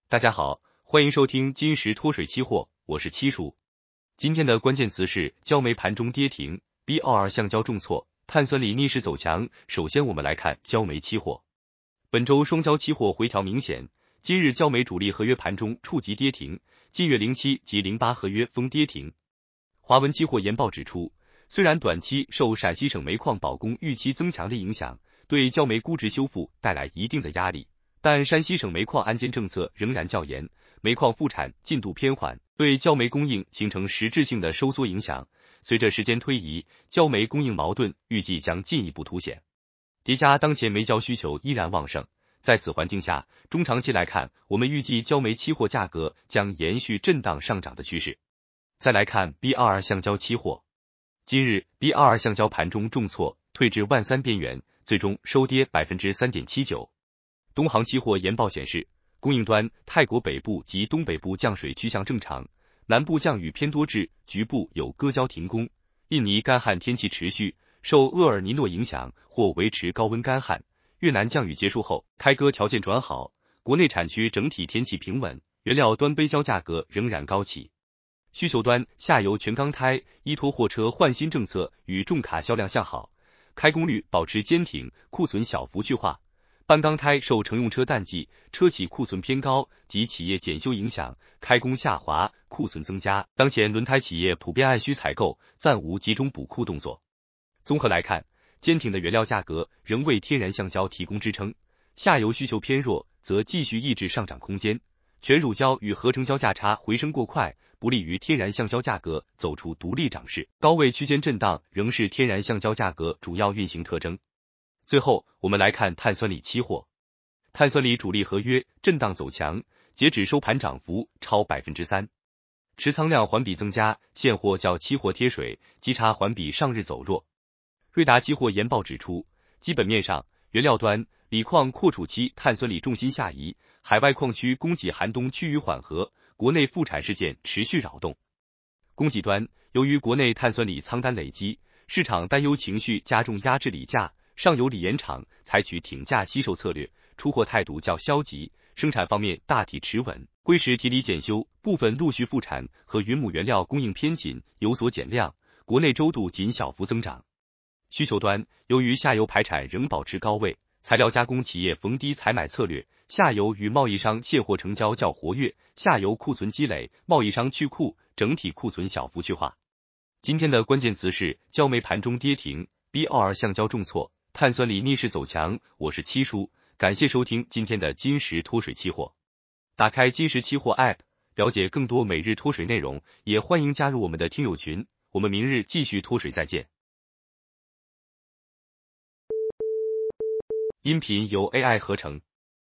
大家好，欢迎收听金石脱水期货，我是七叔。今天的关键词是焦煤盘中跌停 ，BOR 橡胶重挫，碳酸锂逆势走强。首先我们来看焦煤期货，本周双焦期货回调明显，今日焦煤主力合约盘中触及跌停，近月07及08合约封跌停。华文期货研报指出，虽然短期受陕西省煤矿保供预期增强的影响，对焦煤估值修复带来一定的压力。但山西省煤矿安监政策仍然较严，煤矿复产进度偏缓，对焦煤供应形成实质性的收缩影响。随着时间推移，焦煤供应矛盾预计将进一步凸显。叠加当前煤焦需求依然旺盛，在此环境下，中长期来看，我们预计焦煤期货价格将延续震荡上涨的趋势。再来看 BOR 橡胶期货，今日 BOR 橡胶盘中重挫，退至13000边缘，最终收跌 3.79%。东航期货研报显示，供应端泰国北部及东北部降水趋向正常，南部降雨偏多至，局部有割胶停工。印尼干旱天气持续，受厄尔尼诺影响或维持高温干旱。越南降雨结束后，开割条件转好，国内产区整体天气平稳，原料端杯焦价格仍然高企。需求端下游全钢胎依托货车换新政策与重卡销量向好，开工率保持坚挺，库存小幅去化。半钢胎受乘用车淡季、车企库存偏高及企业检修影响，开工下滑，库存增加。当前轮胎企业普遍按需采购，暂无集中补库动作。综合来看，坚挺的原料价格仍为天然橡胶提供支撑，下游需求偏弱，则继续抑制上涨空间。全乳胶与合成胶价差回升过快，不利于天然橡胶价格走出独立涨势。高位区间震荡仍是天然橡胶价格主要运行特征。最后，我们来看碳酸锂期货。碳酸锂主力合约震荡走强，截止收盘涨幅超 3%， 持仓量环比增加，现货较期货贴水，基差环比上日走弱。瑞达期货研报指出，基本面上，原料端锂矿扩储期碳酸锂重心下移，海外矿区供给寒冬趋于缓和，国内复产事件持续扰动。供给端，由于国内碳酸锂仓单累积，市场担忧情绪加重压制锂价。上游锂盐厂采取挺价惜售策略，出货态度较消极，生产方面大体持稳，硅石提锂检修部分陆续复产和云母原料供应偏紧有所减量，国内周度仅小幅增长。需求端，由于下游排产仍保持高位，材料加工企业逢低采买策略，下游与贸易商现货成交较活跃，下游库存积累，贸易商去库，整体库存小幅去化。今天的关键词是焦煤盘中跌停 ，BOR 橡胶重挫。碳酸锂逆势走强，我是七叔，感谢收听今天的金石脱水期货。打开金石期货 App， 了解更多每日脱水内容，也欢迎加入我们的听友群。我们明日继续脱水再见。音频由 AI 合成。